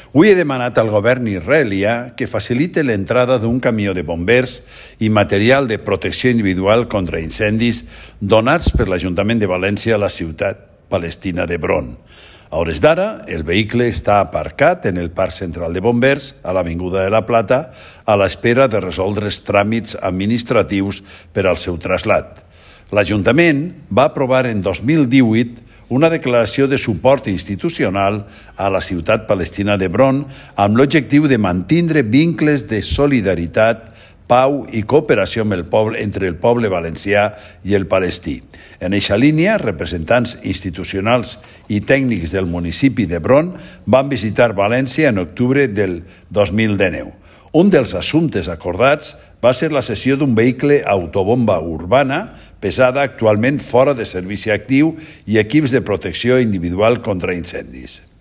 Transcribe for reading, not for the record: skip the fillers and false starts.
Avui he demanat al govern israelià que facilite l'entrada d'un camió de bombers i material de protecció individual contra incendis donats per l'Ajuntament de València a la ciutat palestina d'Hebron. A hores d'ara, el vehicle està aparcat en el Parc Central de Bombers, a l'Avinguda de la Plata, a l'espera de resoldre els tràmits administratius per al seu trasllat. L'Ajuntament va aprovar en 2018 una declaració de suport institucional a la ciutat palestina d'Hebron amb l'objectiu de mantindre vincles de solidaritat, pau i cooperació entre el poble valencià i el palestí. En eixa línia, representants institucionals i tècnics del municipi d'Hebron van visitar València en octubre del 2019. Un dels assumptes acordats va ser la cessió d'un vehicle autobomba urbana pesada actualment fora de servici actiu i equips de protecció individual contra incendis.